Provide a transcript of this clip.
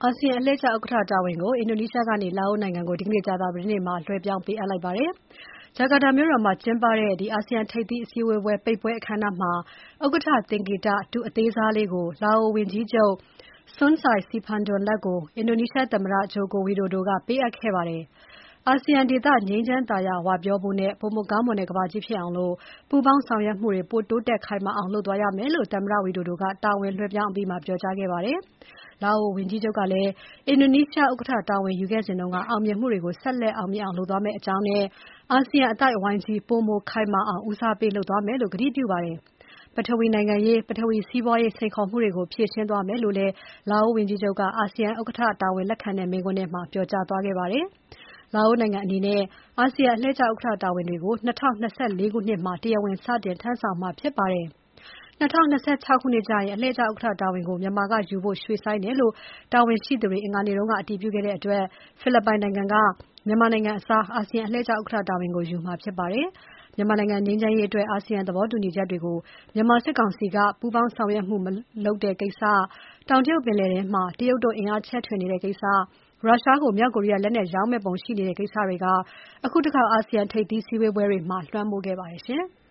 အာဆီယံအလှည့်ကျဥက္ကဋ္ဌတာဝန်ကို အင်ဒိုနီးရှားကနေ လာအိုနိုင်ငံကို ဒီနေ့ကြာသပတေးနေ့မှာ လွှဲပြောင်းပေးအပ်လိုက်ပါတယ်။ ဂျကာတာမြို့တော်မှာကျင်းပတဲ့ အာဆီယံထိပ်သီးအစည်းအဝေးပိတ်ပွဲအခမ်းအနားမှာ ဥက္ကဋ္ဌသင်္ကေတ တုအသေးစားလေးကို လာအိုဝန်ကြီးချုပ် Sun Sai Siphaldon လက်ကို အင်ဒိုနီးရှားသမ္မတ Joko Widodo ကပေးအပ်ခဲ့ပါတယ်။ အာဆီယံဒေသ ငြိမ်းချမ်းသာယာဝပြောဖို့နဲ့ ပိုမိုကောင်းမွန်တဲ့ကမ္ဘာကြီးဖြစ်အောင် ပူးပေါင်းဆောင်ရွက်မှုတွေ ပိုတိုးတက်ခိုင်မာအောင် လုပ်သွားရမယ်လို့ သမ္မတ Widodo ကတာဝန်လွှဲပြောင်းအပြီးမှာ ပြောကြားခဲ့ပါတယ်။ လာအိုဝန်ကြီးချုပ်ကလည်း အင်ဒိုနီးရှားဥက္ကဋ္ဌတာဝန်ယူခဲ့စဉ်က အောင်မြင်မှုတွေကို ဆက်လက်အောင်မြင်အောင်လုပ်သွားမယ့်အကြောင်းနဲ့ အာဆီယံအသိုက်အဝိုင်းကြီး ပိုမိုခိုင်မာအောင် ဦးစားပေးလုပ်သွားမယ်လို့ ကတိပြုပါတယ်။ ပထဝီနိုင်ငံရေး၊ ပထဝီစီးပွားရေးစိန်ခေါ်မှုတွေကို ဖြေရှင်းသွားမယ်လို့လည်း လာအိုဝန်ကြီးချုပ်က အာဆီယံဥက္ကဋ္ဌတာဝန်လက်ခံတဲ့မိန့်ခွန်းထဲမှာ ပြောကြားသွားခဲ့ပါတယ်။ လာအိုနိုင်ငံအနေနဲ့ အာဆီယံအလှည့်ကျဥက္ကဋ္ဌတာဝန်တွေကို ၂၀၂၄ ခုနှစ်မှာ တရားဝင်စတင်ထမ်းဆောင်မှာဖြစ်ပါတယ်။ ၂၀၂၆ ခုနှစ်ကျရင် အလှည့်ကျဥက္ကဋ္ဌတာဝန်ကို မြန်မာကယူဖို့ ရွှေ့ဆိုင်းတယ်လို့ တာဝန်ရှိသူတွေ အင်္ဂါနေ့က အတည်ပြုခဲ့တဲ့အတွက် ဖိလစ်ပိုင်နိုင်ငံက မြန်မာနိုင်ငံအစား အာဆီယံအလှည့်ကျဥက္ကဋ္ဌတာဝန်ကိုယူမှာဖြစ်ပါတယ်။ မြန်မာနိုင်ငံငြိမ်းချမ်းရေးအတွက် အာဆီယံသဘောတူညီချက်တွေကို မြန်မာစစ်ကောင်စီက ပူးပေါင်းဆောင်ရွက်မှု မလုပ်တဲ့ကိစ္စ၊ တောင်တရုတ်ပင်လယ်ထဲမှာ တရုတ်တို့ အင်အားချဲ့ထွင်နေတဲ့ကိစ္စ၊ ရုရှားကို မြောက်ကိုရီးယားလက်နက်ရောင်းမယ့်ပုံရှိနေတဲ့ကိစ္စတွေက အခုတခေါက်အာဆီယံထိပ်သီးစည်းဝေးပွဲတွေမှာ လွှမ်းမိုးခဲ့ပါတယ်ရှင်။